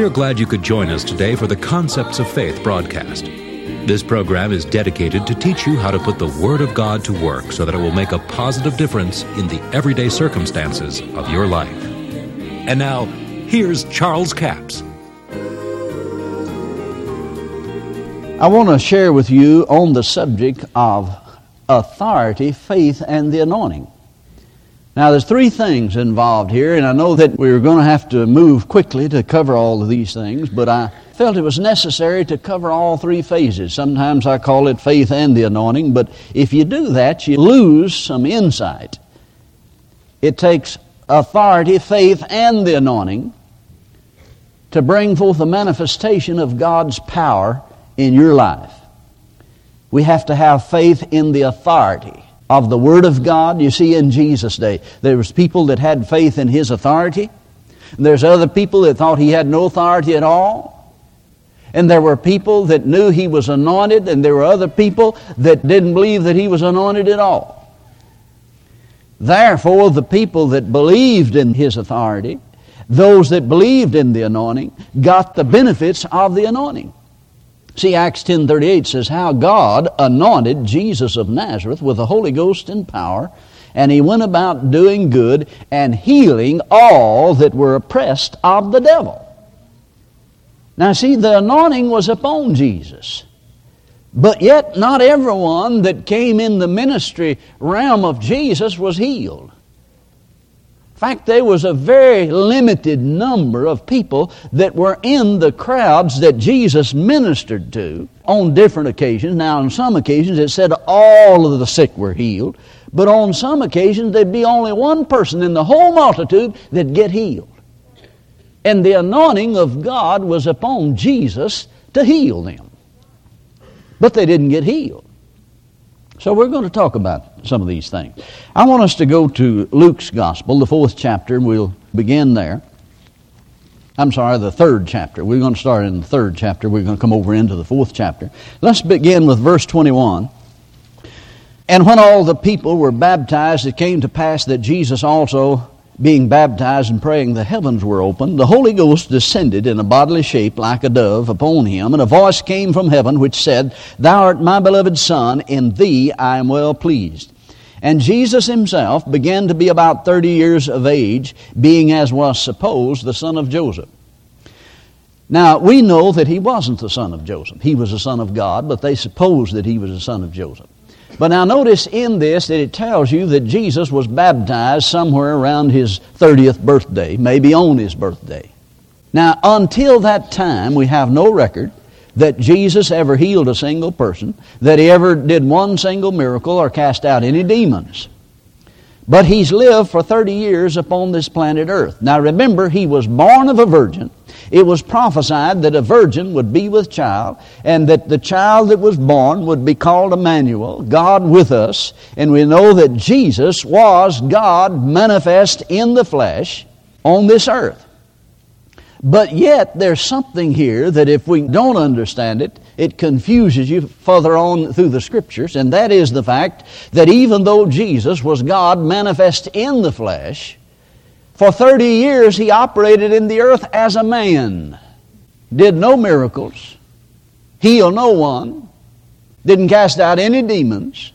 We're glad you could join us today for the Concepts of Faith broadcast. This program is dedicated to teach you how to put the Word of God to work so that it will make a positive difference in the everyday circumstances of your life. And now, here's Charles Capps. I want to share with you on the subject of authority, faith, and the anointing. Now, there's three things involved here, and I know that we're going to have to move quickly to cover all of these things, but I felt it was necessary to cover all three phases. Sometimes I call it faith and the anointing, but if you do that, you lose some insight. It takes authority, faith, and the anointing to bring forth the manifestation of God's power in your life. We have to have faith in the authority of the Word of God. You see, in Jesus' day, there was people that had faith in His authority. And there's other people that thought He had no authority at all. And there were people that knew He was anointed, and there were other people that didn't believe that He was anointed at all. Therefore, the people that believed in His authority, those that believed in the anointing, got the benefits of the anointing. See, Acts 10:38 says how God anointed Jesus of Nazareth with the Holy Ghost and power, and He went about doing good and healing all that were oppressed of the devil. Now see, the anointing was upon Jesus. But yet not everyone that came in the ministry realm of Jesus was healed. In fact, there was a very limited number of people that were in the crowds that Jesus ministered to on different occasions. Now, on some occasions it said all of the sick were healed, but on some occasions there'd be only one person in the whole multitude that'd get healed. And the anointing of God was upon Jesus to heal them. But they didn't get healed. So we're going to talk about some of these things. I want us to go to Luke's Gospel, the 4th chapter, and we'll begin there. I'm sorry, the 3rd chapter. We're going to start in the 3rd chapter. We're going to come over into the 4th chapter. Let's begin with verse 21. And when all the people were baptized, it came to pass that Jesus also, being baptized and praying, the heavens were opened. The Holy Ghost descended in a bodily shape like a dove upon him, and a voice came from heaven which said, Thou art my beloved Son, in thee I am well pleased. And Jesus himself began to be about 30 years of age, being, as was supposed, the son of Joseph. Now, we know that he wasn't the son of Joseph. He was the son of God, but they supposed that he was the son of Joseph. But now notice in this that it tells you that Jesus was baptized somewhere around his 30th birthday, maybe on his birthday. Now, until that time, we have no record that Jesus ever healed a single person, that he ever did one single miracle or cast out any demons. But he's lived for 30 years upon this planet Earth. Now remember, he was born of a virgin. It was prophesied that a virgin would be with child, and that the child that was born would be called Emmanuel, God with us. And we know that Jesus was God manifest in the flesh on this earth. But yet there's something here that if we don't understand it, it confuses you further on through the Scriptures, and that is the fact that even though Jesus was God manifest in the flesh, for 30 years he operated in the earth as a man, did no miracles, healed no one, didn't cast out any demons,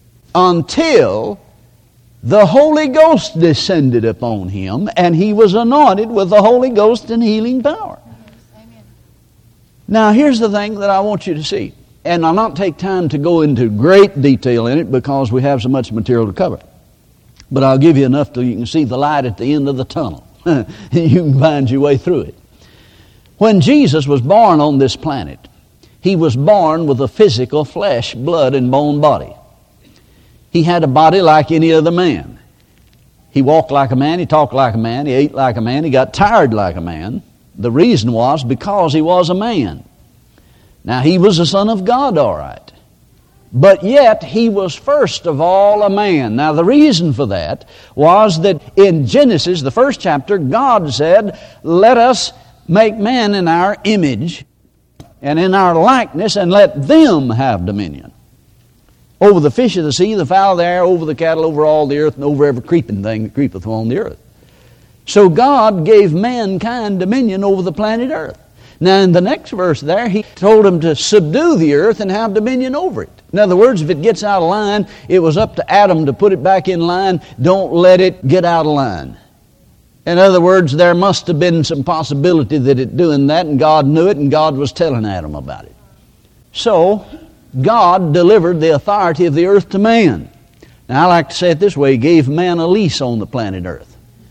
until the Holy Ghost descended upon him, and he was anointed with the Holy Ghost and healing power. Amen. Now, here's the thing that I want you to see. And I'll not take time to go into great detail in it because we have so much material to cover. But I'll give you enough so you can see the light at the end of the tunnel. You can find your way through it. When Jesus was born on this planet, he was born with a physical flesh, blood, and bone body. He had a body like any other man. He walked like a man, he talked like a man, he ate like a man, he got tired like a man. The reason was because he was a man. Now, he was the Son of God, all right. But yet, he was first of all a man. Now, the reason for that was that in Genesis, the 1st chapter, God said, Let us make man in our image and in our likeness, and let them have dominion over the fish of the sea, the fowl of the air, over the cattle, over all the earth, and over every creeping thing that creepeth on the earth. So God gave mankind dominion over the planet Earth. Now in the next verse there, He told them to subdue the earth and have dominion over it. In other words, if it gets out of line, it was up to Adam to put it back in line. Don't let it get out of line. In other words, there must have been some possibility that it doing that, and God knew it, and God was telling Adam about it. So, God delivered the authority of the earth to man. Now, I like to say it this way: He gave man a lease on the planet Earth.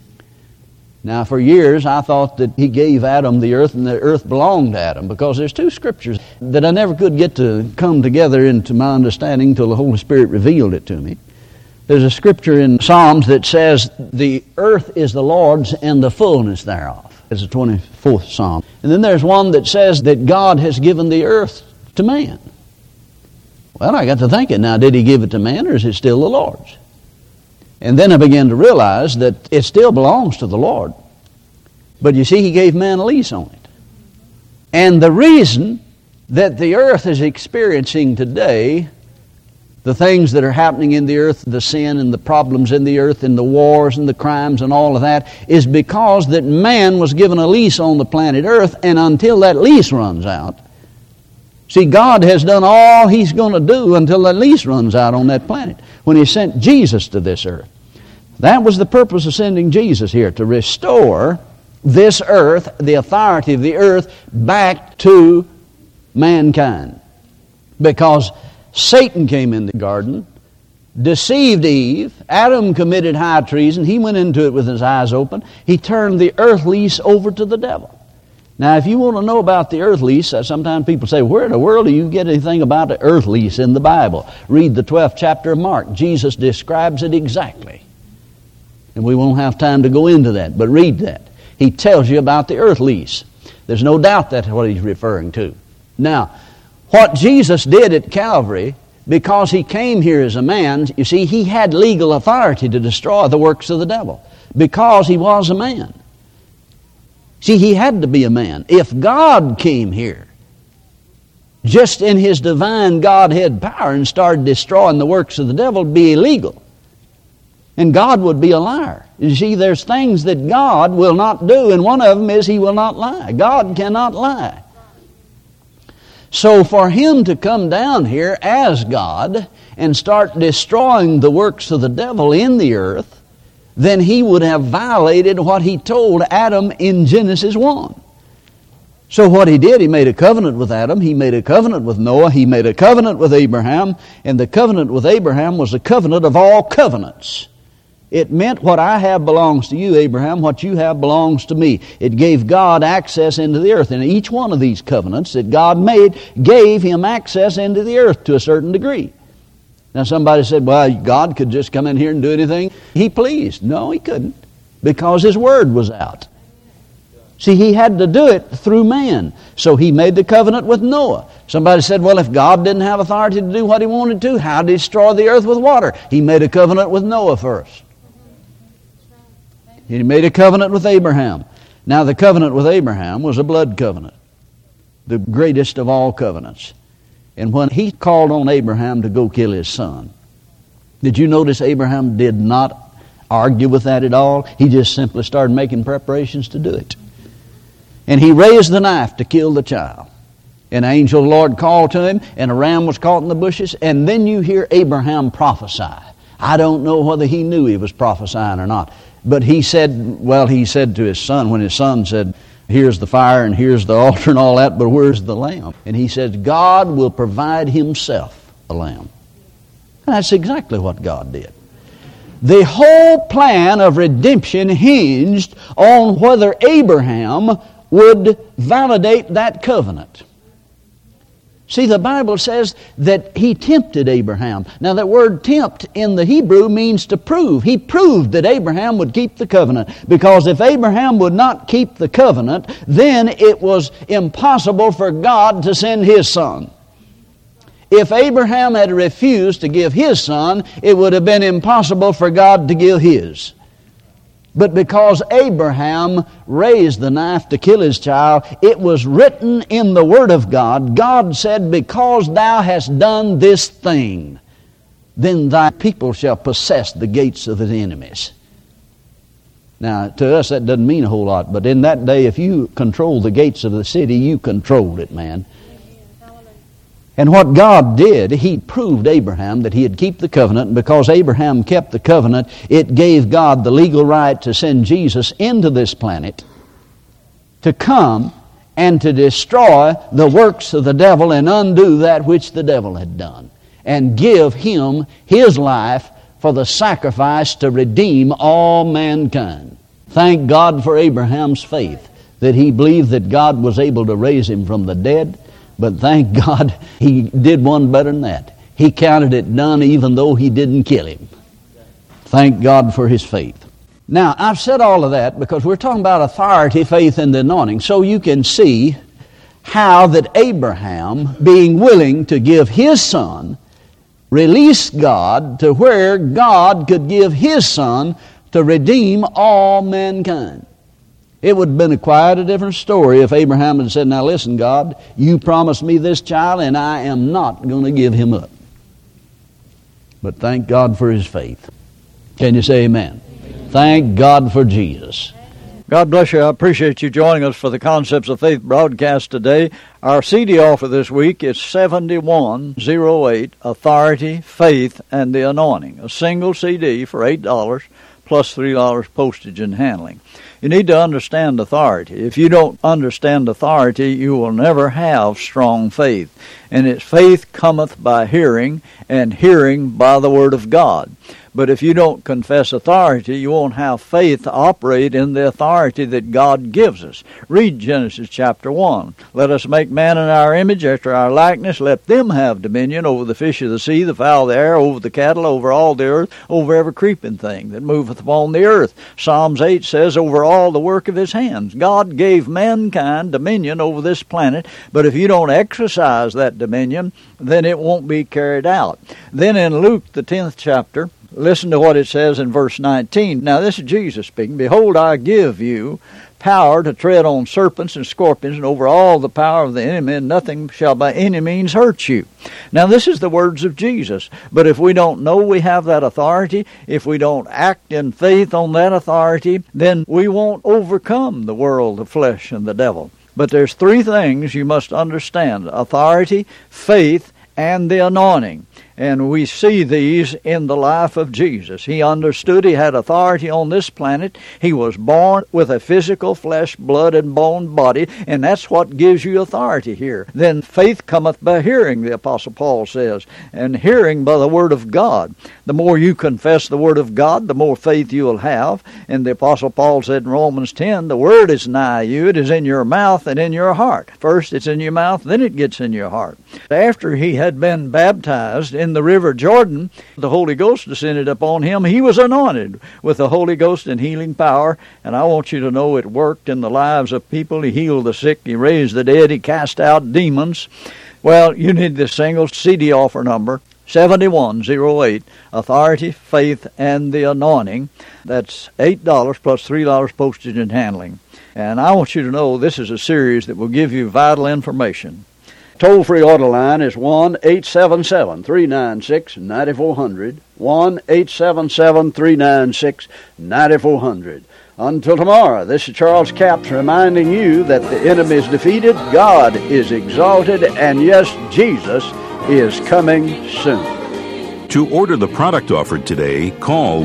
Now, for years, I thought that He gave Adam the earth, and the earth belonged to Adam, because there's two scriptures that I never could get to come together into my understanding until the Holy Spirit revealed it to me. There's a scripture in Psalms that says, the earth is the Lord's and the fullness thereof. It's the 24th Psalm. And then there's one that says that God has given the earth to man. Well, I got to thinking, now, did He give it to man, or is it still the Lord's? And then I began to realize that it still belongs to the Lord. But you see, He gave man a lease on it. And the reason that the earth is experiencing today the things that are happening in the earth, the sin and the problems in the earth and the wars and the crimes and all of that, is because that man was given a lease on the planet Earth, and until that lease runs out, see, God has done all He's going to do until that lease runs out on that planet, when He sent Jesus to this earth. That was the purpose of sending Jesus here, to restore this earth, the authority of the earth, back to mankind. Because Satan came in the garden, deceived Eve. Adam committed high treason. He went into it with his eyes open. He turned the earth lease over to the devil. Now, if you want to know about the earth lease, sometimes people say, where in the world do you get anything about the earth lease in the Bible? Read the 12th chapter of Mark. Jesus describes it exactly. And we won't have time to go into that, but read that. He tells you about the earth lease. There's no doubt that's what He's referring to. Now, what Jesus did at Calvary, because He came here as a man, you see, He had legal authority to destroy the works of the devil, because He was a man. See, He had to be a man. If God came here, just in His divine Godhead power, and started destroying the works of the devil, it'd be illegal. And God would be a liar. You see, there's things that God will not do, and one of them is He will not lie. God cannot lie. So for Him to come down here as God and start destroying the works of the devil in the earth, then He would have violated what He told Adam in Genesis 1. So what He did, He made a covenant with Adam, He made a covenant with Noah, He made a covenant with Abraham, and the covenant with Abraham was the covenant of all covenants. It meant what I have belongs to you, Abraham, what you have belongs to me. It gave God access into the earth. And each one of these covenants that God made gave Him access into the earth to a certain degree. Now somebody said, well, God could just come in here and do anything He pleased. No, He couldn't, because His Word was out. See, He had to do it through man. So He made the covenant with Noah. Somebody said, well, if God didn't have authority to do what He wanted to, how did He destroy the earth with water? He made a covenant with Noah first. He made a covenant with Abraham. Now, the covenant with Abraham was a blood covenant, the greatest of all covenants. And when He called on Abraham to go kill his son, did you notice Abraham did not argue with that at all? He just simply started making preparations to do it. And he raised the knife to kill the child. An angel of the Lord called to him, and a ram was caught in the bushes. And then you hear Abraham prophesy. I don't know whether he knew he was prophesying or not. But he said to his son, when his son said, here's the fire and here's the altar and all that, but where's the lamb? And he says, God will provide Himself a lamb. And that's exactly what God did. The whole plan of redemption hinged on whether Abraham would validate that covenant. See, the Bible says that He tempted Abraham. Now, that word tempt in the Hebrew means to prove. He proved that Abraham would keep the covenant. Because if Abraham would not keep the covenant, then it was impossible for God to send His son. If Abraham had refused to give his son, it would have been impossible for God to give His. But because Abraham raised the knife to kill his child, it was written in the Word of God. God said, because thou hast done this thing, then thy people shall possess the gates of his enemies. Now, to us, that doesn't mean a whole lot, but in that day, if you controlled the gates of the city, you controlled it, man. And what God did, He proved Abraham that He'd keep the covenant, and because Abraham kept the covenant, it gave God the legal right to send Jesus into this planet to come and to destroy the works of the devil and undo that which the devil had done, and give Him His life for the sacrifice to redeem all mankind. Thank God for Abraham's faith, that he believed that God was able to raise him from the dead. But thank God he did one better than that. He counted it done even though he didn't kill him. Thank God for his faith. Now, I've said all of that because we're talking about authority, faith, and the anointing. So you can see how that Abraham, being willing to give his son, released God to where God could give His Son to redeem all mankind. It would have been quite a different story if Abraham had said, now listen, God, you promised me this child and I am not going to give him up. But thank God for his faith. Can you say amen? Amen. Thank God for Jesus. God bless you. I appreciate you joining us for the Concepts of Faith broadcast today. Our CD offer this week is 7108, Authority, Faith, and the Anointing. A single CD for $8 plus $3 postage and handling. You need to understand authority. If you don't understand authority, you will never have strong faith. And its faith cometh by hearing, and hearing by the Word of God. But if you don't confess authority, you won't have faith to operate in the authority that God gives us. Read Genesis chapter 1. Let us make man in our image, after our likeness. Let them have dominion over the fish of the sea, the fowl of the air, over the cattle, over all the earth, over every creeping thing that moveth upon the earth. Psalms 8 says, over all the work of His hands. God gave mankind dominion over this planet, but if you don't exercise that dominion, then it won't be carried out. Then in Luke, the 10th chapter, listen to what it says in verse 19. Now this is Jesus speaking. Behold, I give you power to tread on serpents and scorpions and over all the power of the enemy, and nothing shall by any means hurt you. Now this is the words of Jesus. But if we don't know we have that authority, if we don't act in faith on that authority, then we won't overcome the world, the flesh, and the devil. But there's three things you must understand: authority, faith, and the anointing. And we see these in the life of Jesus. He understood he had authority on this planet. He was born with a physical flesh, blood, and bone body, and that's what gives you authority here. Then faith cometh by hearing, the Apostle Paul says, and hearing by the Word of God. The more you confess the Word of God, the more faith you will have. And the Apostle Paul said in Romans 10, the Word is nigh you, it is in your mouth and in your heart. First it's in your mouth, then it gets in your heart. After he had been baptized in the river Jordan, the Holy Ghost descended upon him. He was anointed with the Holy Ghost and healing power, and I want you to know it worked in the lives of people. He healed the sick, He raised the dead, He cast out demons. Well, you need this single CD offer number, 7108, Authority, Faith, and the Anointing. That's $8 plus $3 postage and handling. And I want you to know this is a series that will give you vital information. Toll-free order line is 1-877-396-9400, 1-877-396-9400. Until tomorrow, this is Charles Capps reminding you that the enemy is defeated, God is exalted, and yes, Jesus is coming soon. To order the product offered today, call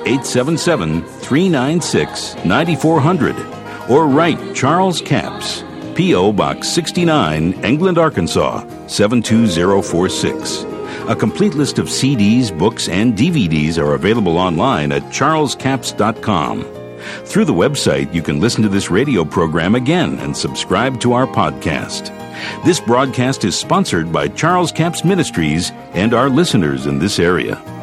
1-877-396-9400 or write Charles Capps, P.O. Box 69, England, Arkansas, 72046. A complete list of CDs, books, and DVDs are available online at charlescapps.com. Through the website, you can listen to this radio program again and subscribe to our podcast. This broadcast is sponsored by Charles Capps Ministries and our listeners in this area.